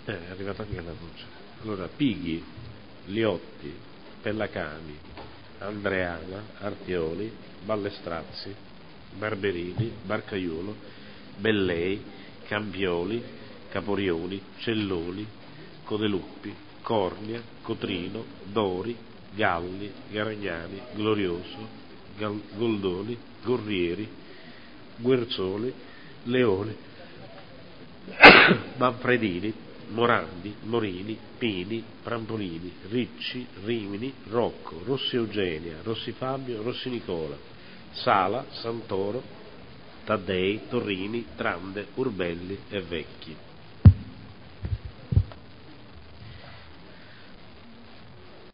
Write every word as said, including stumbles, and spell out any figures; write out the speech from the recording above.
Eh, è arrivata anche la voce. Allora, Pighi, Liotti, Pellacani, Andreana, Artioli, Ballestrazzi, Barberini, Barcaiuolo, Bellei, Campioli, Caporioni, Celloni, Codeluppi, Cornia, Cotrino, Dori, Galli, Garagnani, Glorioso, Gal- Goldoni, Gorrieri, Guerzoli, Leone, Manfredini, Morandi, Morini, Pini, Prampolini, Ricci, Rimini, Rocco, Rossi Eugenia, Rossi Fabio, Rossi Nicola, Sala, Santoro, Taddei, Torrini, Trande, Urbelli e Vecchi.